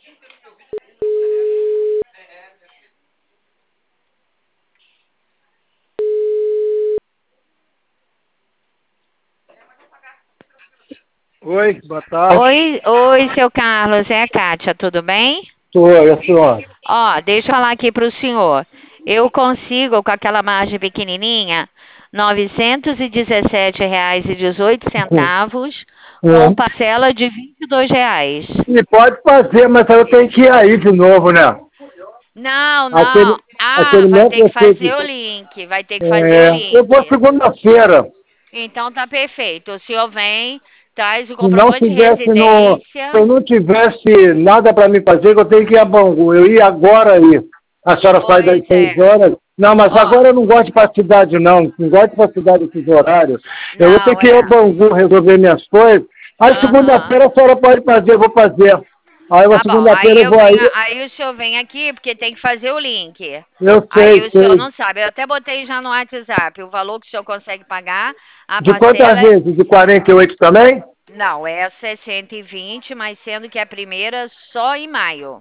Oi, boa tarde. Oi, seu Carlos, é a Kátia, tudo bem? Oi, a senhora. Ó, deixa eu falar aqui pro senhor. Eu consigo, com aquela margem pequenininha, R$ 917,18, com parcela de R$ 22. E pode fazer, mas eu tenho que ir aí de novo, né? Não, não. Aquele, Ah, aquele vai mesmo ter que você... fazer o link, vai ter que fazer o Eu vou link. segunda-feira. Então tá perfeito. O senhor vem, traz o Se não comprovante de tivesse no... Se residência. eu não tivesse nada para me fazer, eu tenho que ir a Bangu. Eu ia agora aí. A senhora sai das Pois 6 é. horas. Não, mas Ó, agora eu não gosto de ir para a cidade, não. Não gosto de ir para a cidade esses horários. Eu vou ter não, que ir a é. Bangu resolver minhas coisas. Aí Aham. segunda-feira a senhora pode fazer, eu vou fazer. Aí eu Tá bom. segunda-feira eu vou aí. Aí o senhor vem aqui porque tem que fazer o link. Eu Aí sei, o senhor sei. não sabe. Eu até botei já no WhatsApp o valor que o senhor consegue pagar. A De quantas parcela vezes? De 48 também? não, é 620, mas sendo que a primeira só em maio.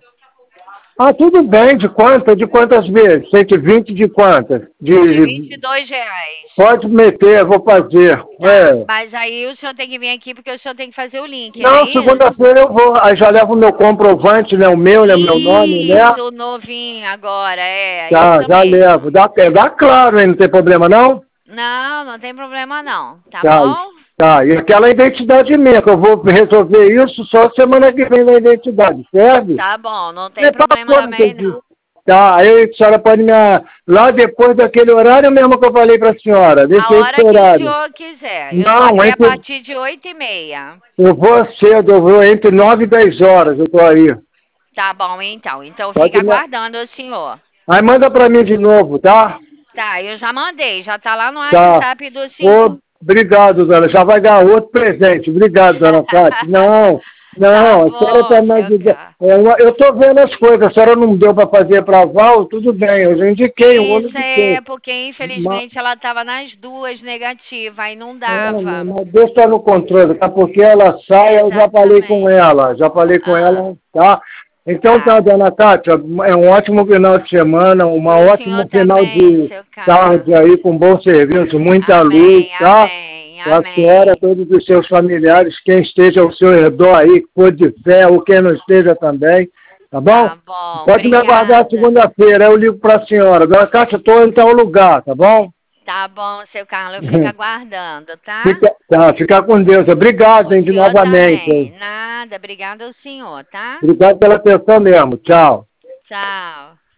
Ah, tudo bem. De quantas? De quantas vezes? 120 de quantas? De R$ 22. Pode meter, eu vou fazer. Tá, É. mas aí o senhor tem que vir aqui porque o senhor tem que fazer o link, não é Não, isso? segunda-feira eu vou. Aí já levo o meu comprovante, né? O meu, né? Meu nome, né? Isso, novinho agora, é Já, isso já levo. mesmo. Dá claro, hein? Não tem problema, não? Não, não tem problema não, tá Tá, bom? tá. E aquela identidade minha, que eu vou resolver isso só semana que vem na identidade, serve? Tá bom, não tem Você problema passou também naquele não. dia. Tá, aí a senhora pode me... Lá depois daquele horário mesmo que eu falei pra senhora, A desse hora que o horário. senhor quiser. Eu tô Não, aqui a entre... partir de 8h30. Eu vou cedo, eu vou entre 9 e 10 horas, eu tô aí. Tá bom, então. Então fica Pode me... aguardando o senhor. Aí manda pra mim de novo, tá? Tá, eu já mandei, já tá lá no Tá. WhatsApp do senhor. Ô, obrigado, dona. Já vai ganhar outro presente. Obrigado, dona Cátia. Não, Tá não, a senhora está bom, me seu ajudando. cara. Eu estou vendo as coisas. A senhora não deu para fazer para Val, tudo bem. Eu já indiquei, um ano Isso indiquei. é porque Mas, infelizmente ela tava nas duas negativas, aí não dava. mas Deus está no controle, tá? Porque ela sai, eu já falei com Exatamente. ela. Já falei com Ah, ela, tá? Então tá, tá. dona Cátia, é um ótimo final de semana, um Pro senhor ótimo final também, de seu tarde Carlos. aí, com bom serviço, muita luz, Amém, tá? amém, Para a senhora, amém. todos os seus familiares, quem esteja ao seu redor aí, que for de fé, ou quem não esteja também, tá bom? Tá bom, Pode me aguardar obrigada. segunda-feira, eu ligo para a senhora. Dona Cátia, estou em tal lugar, tá bom? Tá bom, seu Carlos, eu fico aguardando, tá? Fica com Deus. Obrigado, O hein, de senhor novamente. também. Hein? Nada, obrigada ao senhor, tá? Obrigado pela atenção mesmo. Tchau. Tchau.